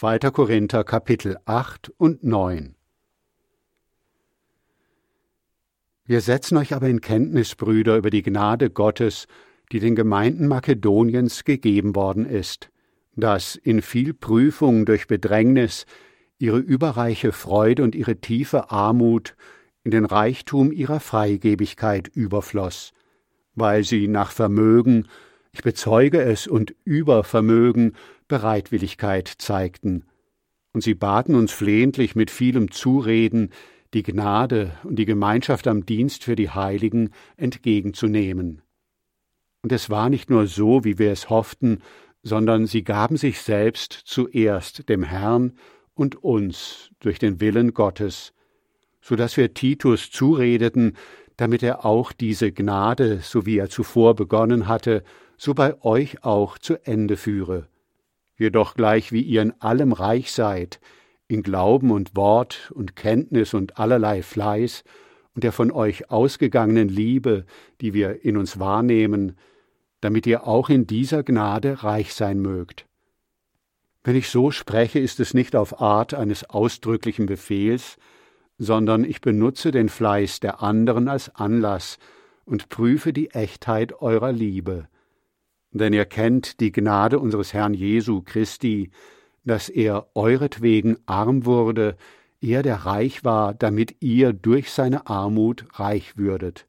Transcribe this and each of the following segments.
2. Korinther Kapitel 8 und 9. Wir setzen euch aber in Kenntnis, Brüder, über die Gnade Gottes, die den Gemeinden Makedoniens gegeben worden ist, dass in viel Prüfung durch Bedrängnis ihre überreiche Freude und ihre tiefe Armut in den Reichtum ihrer Freigebigkeit überfloss, weil sie nach Vermögen, ich bezeuge es, und über Vermögen Bereitwilligkeit zeigten. Und sie baten uns flehentlich mit vielem Zureden, die Gnade und die Gemeinschaft am Dienst für die Heiligen entgegenzunehmen. Und es war nicht nur so, wie wir es hofften, sondern sie gaben sich selbst zuerst dem Herrn und uns durch den Willen Gottes, so dass wir Titus zuredeten, damit er auch diese Gnade, so wie er zuvor begonnen hatte, so bei euch auch zu Ende führe. Jedoch gleich wie ihr in allem reich seid, in Glauben und Wort und Kenntnis und allerlei Fleiß und der von euch ausgegangenen Liebe, die wir in uns wahrnehmen, damit ihr auch in dieser Gnade reich sein mögt. Wenn ich so spreche, ist es nicht auf Art eines ausdrücklichen Befehls, sondern ich benutze den Fleiß der anderen als Anlass und prüfe die Echtheit eurer Liebe. Denn ihr kennt die Gnade unseres Herrn Jesu Christi, dass er euretwegen arm wurde, er der reich war, damit ihr durch seine Armut reich würdet.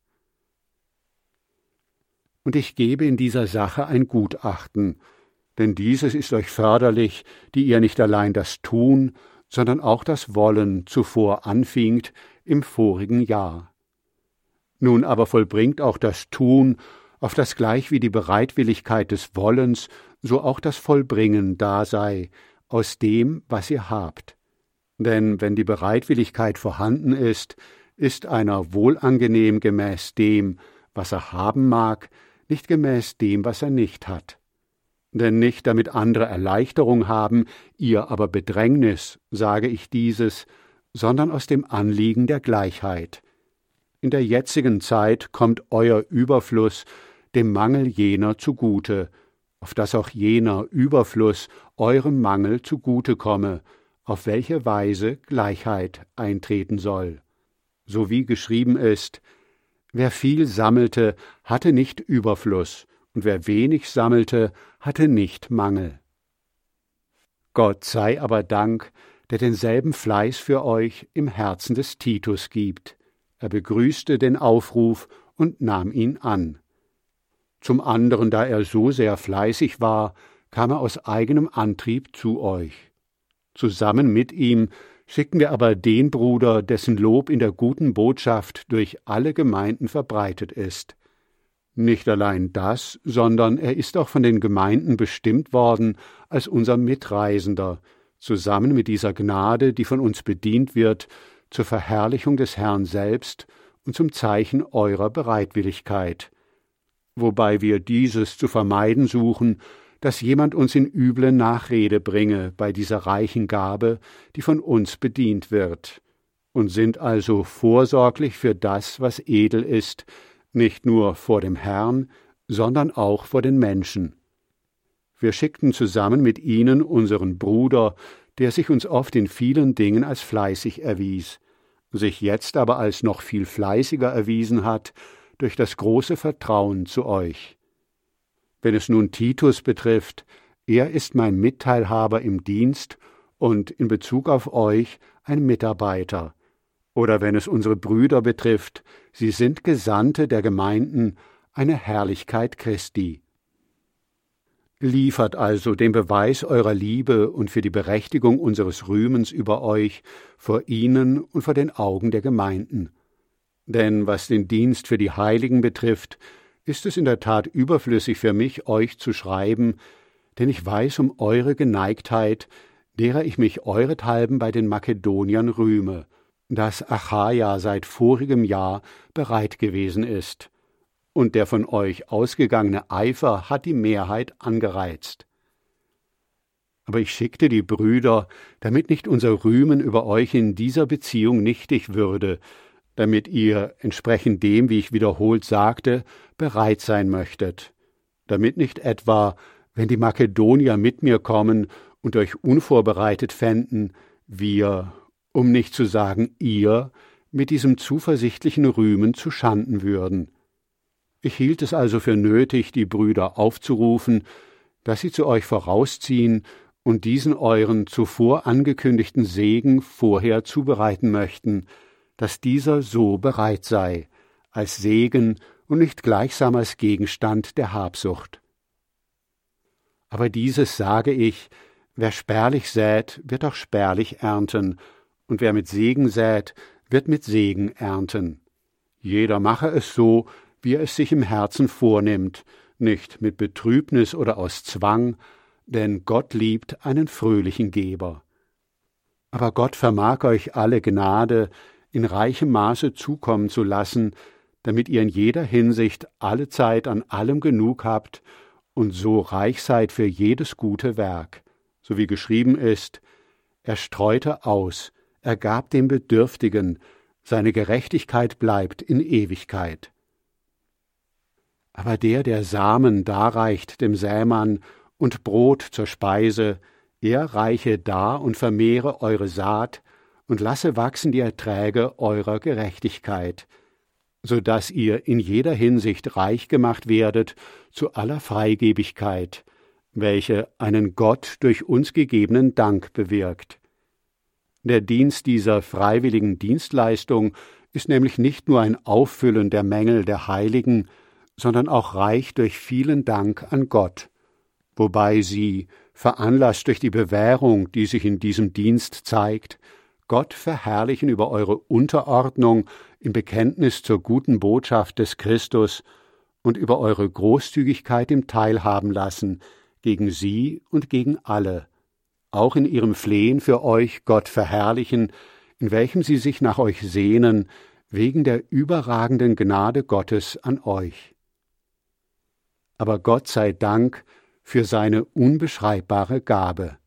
Und ich gebe in dieser Sache ein Gutachten, denn dieses ist euch förderlich, die ihr nicht allein das Tun, sondern auch das Wollen zuvor anfingt im vorigen Jahr. Nun aber vollbringt auch das Tun, auf das gleich wie die Bereitwilligkeit des Wollens, so auch das Vollbringen da sei, aus dem, was ihr habt. Denn wenn die Bereitwilligkeit vorhanden ist, ist einer wohlangenehm gemäß dem, was er haben mag, nicht gemäß dem, was er nicht hat. Denn nicht damit andere Erleichterung haben, ihr aber Bedrängnis, sage ich dieses, sondern aus dem Anliegen der Gleichheit. In der jetzigen Zeit kommt euer Überfluss dem Mangel jener zugute, auf dass auch jener Überfluss eurem Mangel zugute komme, auf welche Weise Gleichheit eintreten soll. So wie geschrieben ist, wer viel sammelte, hatte nicht Überfluss, und wer wenig sammelte, hatte nicht Mangel. Gott sei aber Dank, der denselben Fleiß für euch im Herzen des Titus gibt. Er begrüßte den Aufruf und nahm ihn an. Zum anderen, da er so sehr fleißig war, kam er aus eigenem Antrieb zu euch. Zusammen mit ihm schickten wir aber den Bruder, dessen Lob in der guten Botschaft durch alle Gemeinden verbreitet ist. Nicht allein das, sondern er ist auch von den Gemeinden bestimmt worden als unser Mitreisender, zusammen mit dieser Gnade, die von uns bedient wird, zur Verherrlichung des Herrn selbst und zum Zeichen eurer Bereitwilligkeit. Wobei wir dieses zu vermeiden suchen, dass jemand uns in üble Nachrede bringe bei dieser reichen Gabe, die von uns bedient wird, und sind also vorsorglich für das, was edel ist, nicht nur vor dem Herrn, sondern auch vor den Menschen. Wir schickten zusammen mit ihnen unseren Bruder, der sich uns oft in vielen Dingen als fleißig erwies, sich jetzt aber als noch viel fleißiger erwiesen hat, durch das große Vertrauen zu euch. Wenn es nun Titus betrifft, er ist mein Mitteilhaber im Dienst und in Bezug auf euch ein Mitarbeiter. Oder wenn es unsere Brüder betrifft, sie sind Gesandte der Gemeinden, eine Herrlichkeit Christi. Liefert also den Beweis eurer Liebe und für die Berechtigung unseres Rühmens über euch vor ihnen und vor den Augen der Gemeinden. Denn was den Dienst für die Heiligen betrifft, ist es in der Tat überflüssig für mich, euch zu schreiben, denn ich weiß um eure Geneigtheit, derer ich mich eurethalben bei den Makedoniern rühme, dass Achaia seit vorigem Jahr bereit gewesen ist, und der von euch ausgegangene Eifer hat die Mehrheit angereizt. Aber ich schickte die Brüder, damit nicht unser Rühmen über euch in dieser Beziehung nichtig würde, damit ihr, entsprechend dem, wie ich wiederholt sagte, bereit sein möchtet, damit nicht etwa, wenn die Makedonier mit mir kommen und euch unvorbereitet fänden, wir, um nicht zu sagen ihr, mit diesem zuversichtlichen Rühmen zuschanden würden. Ich hielt es also für nötig, die Brüder aufzurufen, dass sie zu euch vorausziehen und diesen euren zuvor angekündigten Segen vorher zubereiten möchten, dass dieser so bereit sei, als Segen und nicht gleichsam als Gegenstand der Habsucht. Aber dieses sage ich, wer spärlich sät, wird auch spärlich ernten, und wer mit Segen sät, wird mit Segen ernten. Jeder mache es so, wie er es sich im Herzen vornimmt, nicht mit Betrübnis oder aus Zwang, denn Gott liebt einen fröhlichen Geber. Aber Gott vermag euch alle Gnade in reichem Maße zukommen zu lassen, damit ihr in jeder Hinsicht allezeit an allem genug habt und so reich seid für jedes gute Werk, so wie geschrieben ist, er streute aus, er gab dem Bedürftigen, seine Gerechtigkeit bleibt in Ewigkeit. Aber der Samen darreicht dem Sämann und Brot zur Speise, er reiche dar und vermehre eure Saat und lasse wachsen die Erträge eurer Gerechtigkeit, so dass ihr in jeder Hinsicht reich gemacht werdet zu aller Freigebigkeit, welche einen Gott durch uns gegebenen Dank bewirkt. Der Dienst dieser freiwilligen Dienstleistung ist nämlich nicht nur ein Auffüllen der Mängel der Heiligen, sondern auch reich durch vielen Dank an Gott, wobei sie, veranlasst durch die Bewährung, die sich in diesem Dienst zeigt, Gott verherrlichen über eure Unterordnung im Bekenntnis zur guten Botschaft des Christus und über eure Großzügigkeit im Teilhaben lassen gegen sie und gegen alle, auch in ihrem Flehen für euch Gott verherrlichen, in welchem sie sich nach euch sehnen, wegen der überragenden Gnade Gottes an euch. Aber Gott sei Dank für seine unbeschreibbare Gabe.